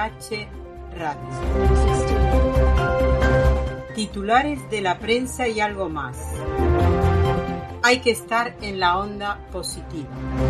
NH Radio. Titulares de la prensa y algo más. Hay que estar en la onda positiva.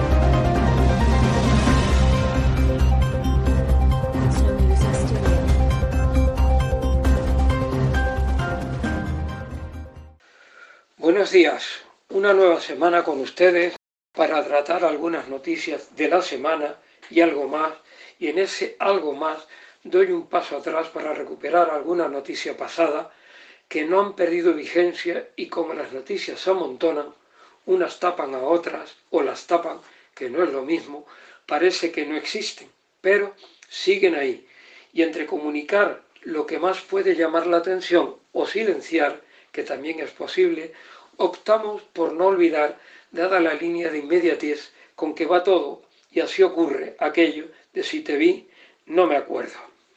Buenos días, una nueva semana con ustedes para tratar algunas noticias de la semana y algo más, y en ese algo más doy un paso atrás para recuperar alguna noticia pasada que no han perdido vigencia y como las noticias se amontonan, unas tapan a otras o las tapan, que no es lo mismo, parece que no existen, pero siguen ahí, y entre comunicar lo que más puede llamar la atención o silenciar, que también es posible, optamos por no olvidar, dada la línea de inmediatez con que va todo, y así ocurre aquello de si te vi, no me acuerdo.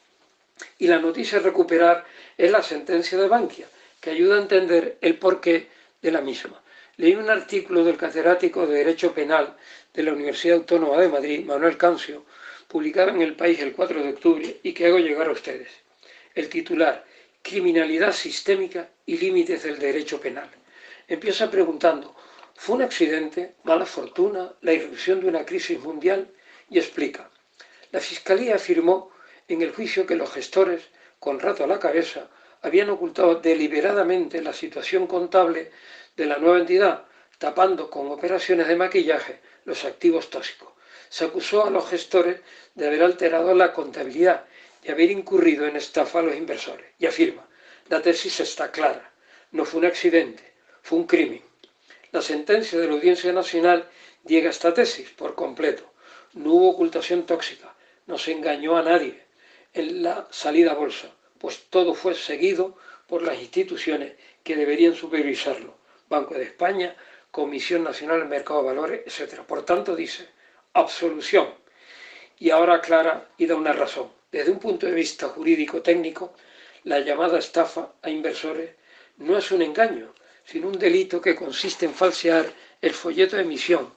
Y la noticia a recuperar es la sentencia de Bankia, que ayuda a entender el porqué de la misma. Leí un artículo del catedrático de Derecho Penal de la Universidad Autónoma de Madrid, Manuel Cancio, publicado en El País el 4 de octubre y que hago llegar a ustedes. El titular: Criminalidad sistémica y límites del derecho penal. Empieza preguntando: ¿fue un accidente, mala fortuna, la irrupción de una crisis mundial? Y explica. La Fiscalía afirmó en el juicio que los gestores, con rato a la cabeza, habían ocultado deliberadamente la situación contable de la nueva entidad, tapando con operaciones de maquillaje los activos tóxicos. Se acusó a los gestores de haber alterado la contabilidad y haber incurrido en estafa a los inversores. Y afirma: la tesis está clara, no fue un accidente, fue un crimen. La sentencia de la Audiencia Nacional niega esta tesis por completo. No hubo ocultación tóxica, no se engañó a nadie en la salida a bolsa, pues todo fue seguido por las instituciones que deberían supervisarlo: Banco de España, Comisión Nacional del Mercado de Valores, etc. Por tanto, dice, absolución. Y ahora aclara y da una razón. Desde un punto de vista jurídico-técnico, la llamada estafa a inversores no es un engaño, sino un delito que consiste en falsear el folleto de emisión.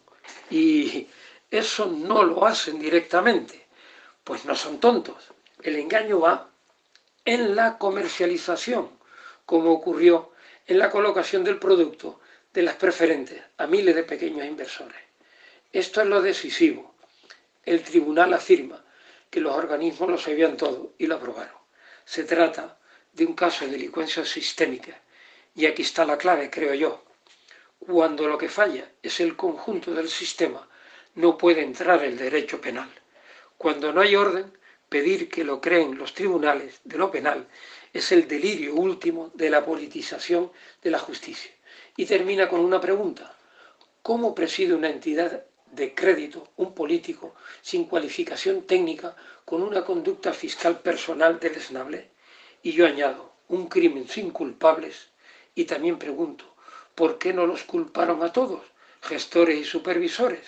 Y eso no lo hacen directamente, pues no son tontos. El engaño va en la comercialización, como ocurrió en la colocación del producto de las preferentes a miles de pequeños inversores. Esto es lo decisivo. El tribunal afirma que los organismos lo sabían todo y lo aprobaron. Se trata de un caso de delincuencia sistémica. Y aquí está la clave, creo yo. Cuando lo que falla es el conjunto del sistema, no puede entrar el derecho penal. Cuando no hay orden, pedir que lo creen los tribunales de lo penal es el delirio último de la politización de la justicia. Y termina con una pregunta: ¿cómo preside una entidad de crédito un político sin cualificación técnica con una conducta fiscal personal deleznable? Y yo añado, un crimen sin culpables. Y también pregunto, ¿por qué no los culparon a todos, gestores y supervisores?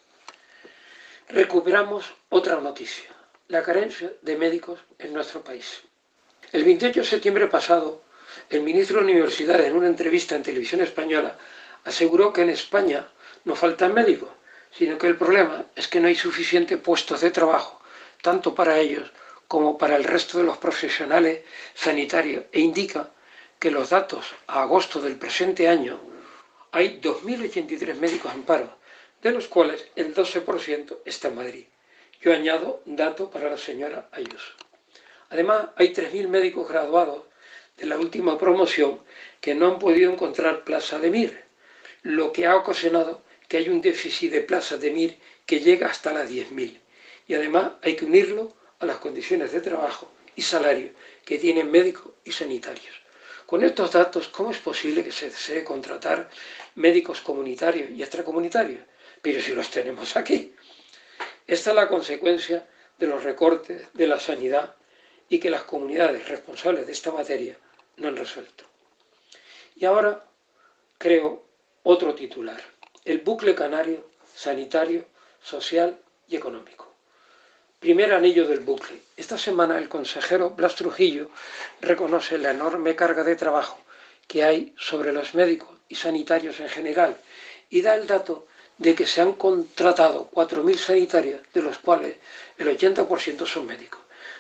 Recuperamos otra noticia: la carencia de médicos en nuestro país. El 28 de septiembre pasado, el ministro de Universidades, en una entrevista en Televisión Española, aseguró que en España no faltan médicos, sino que el problema es que no hay suficientes puestos de trabajo, tanto para ellos como para el resto de los profesionales sanitarios, e indica que los datos a agosto del presente año hay 2.083 médicos en paro, de los cuales el 12% está en Madrid. Yo añado un dato para la señora Ayuso. Además, hay 3.000 médicos graduados de la última promoción que no han podido encontrar plaza de MIR, lo que ha ocasionado que hay un déficit de plazas de MIR que llega hasta las 10.000. Y además hay que unirlo a las condiciones de trabajo y salario que tienen médicos y sanitarios. Con estos datos, ¿cómo es posible que se desee contratar médicos comunitarios y extracomunitarios? Pero si los tenemos aquí. Esta es la consecuencia de los recortes de la sanidad y que las comunidades responsables de esta materia no han resuelto. Y ahora creo otro titular: el bucle canario sanitario, social y económico. Primer anillo del bucle. Esta semana el consejero Blas Trujillo reconoce la enorme carga de trabajo que hay sobre los médicos y sanitarios en general y da el dato de que se han contratado 4.000 sanitarios, de los cuales el 80% son médicos.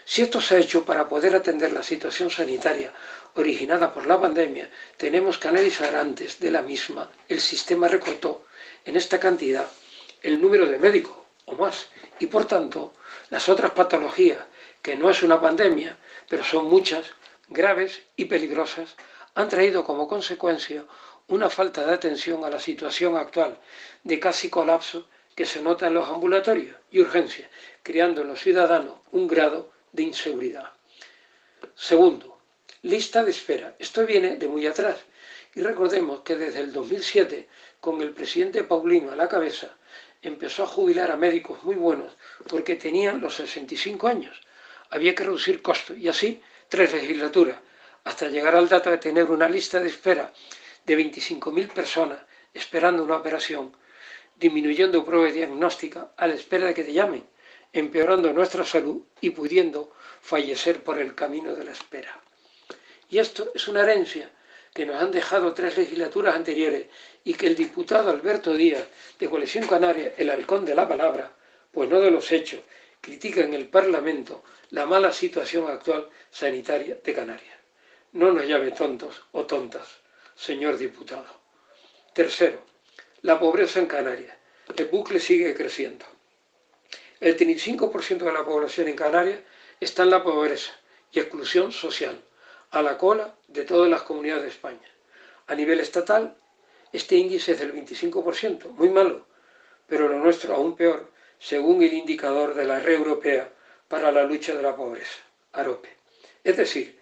Si esto se ha hecho para poder atender la situación sanitaria originada por la pandemia, tenemos que analizar antes de la misma. El sistema recortó en esta cantidad el número de médicos o más y por tanto las otras patologías, que no es una pandemia, pero son muchas, graves y peligrosas, han traído como consecuencia una falta de atención a la situación actual de casi colapso que se nota en los ambulatorios y urgencias, creando en los ciudadanos un grado de inseguridad. Segundo, lista de espera. Esto viene de muy atrás y recordemos que desde el 2007, con el presidente Paulino a la cabeza, empezó a jubilar a médicos muy buenos porque tenían los 65 años. Había que reducir costos y así 3 legislaturas, hasta llegar al dato de tener una lista de espera de 25.000 personas esperando una operación, disminuyendo pruebas diagnósticas a la espera de que te llamen, empeorando nuestra salud y pudiendo fallecer por el camino de la espera. Y esto es una herencia que nos han dejado 3 legislaturas anteriores y que el diputado Alberto Díaz, de Coalición Canaria, el halcón de la palabra, pues no de los hechos, critica en el Parlamento la mala situación actual sanitaria de Canarias. No nos llame tontos o tontas, señor diputado. Tercero, la pobreza en Canarias. El bucle sigue creciendo. El 35% de la población en Canarias está en la pobreza y exclusión social, a la cola de todas las comunidades de España. A nivel estatal, este índice es del 25%, muy malo, pero lo nuestro aún peor, según el indicador de la Red Europea para la Lucha de la Pobreza, AROPE. Es decir,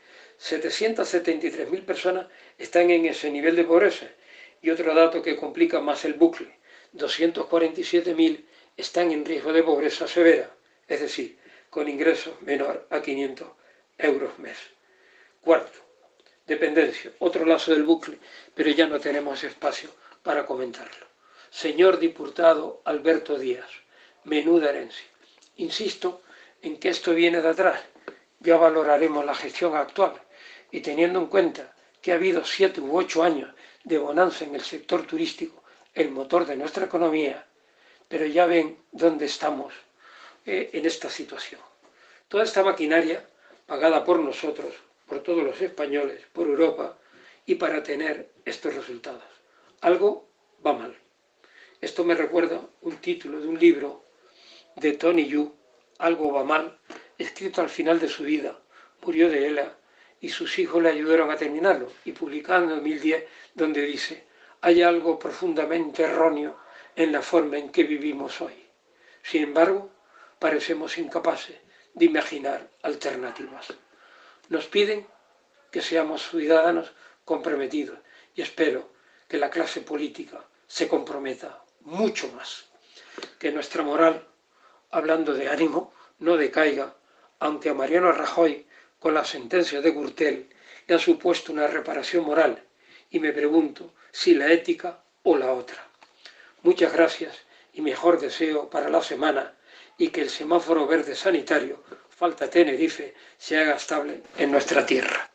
773.000 personas están en ese nivel de pobreza. Y otro dato que complica más el bucle, 247.000 están en riesgo de pobreza severa, es decir, con ingresos menor a 500 euros mes. Cuarto, dependencia, otro lazo del bucle, pero ya no tenemos espacio para comentarlo. Señor diputado Alberto Díaz, menuda herencia. Insisto en que esto viene de atrás. Ya valoraremos la gestión actual y teniendo en cuenta que ha habido 7 u 8 años de bonanza en el sector turístico, el motor de nuestra economía, pero ya ven dónde estamos en esta situación. Toda esta maquinaria, pagada por nosotros, por todos los españoles, por Europa, y para tener estos resultados. Algo va mal. Esto me recuerda un título de un libro de Tony Yu, Algo va mal, escrito al final de su vida. Murió de ELA y sus hijos le ayudaron a terminarlo, y publicado en 2010, donde dice: hay algo profundamente erróneo en la forma en que vivimos hoy. Sin embargo, parecemos incapaces de imaginar alternativas. Nos piden que seamos ciudadanos comprometidos y espero que la clase política se comprometa mucho más. Que nuestra moral, hablando de ánimo, no decaiga, aunque a Mariano Rajoy, con la sentencia de Gürtel, le ha supuesto una reparación moral, y me pregunto si la ética o la otra. Muchas gracias y mejor deseo para la semana, y que el semáforo verde sanitario, falta Tenerife, se haga estable en nuestra tierra.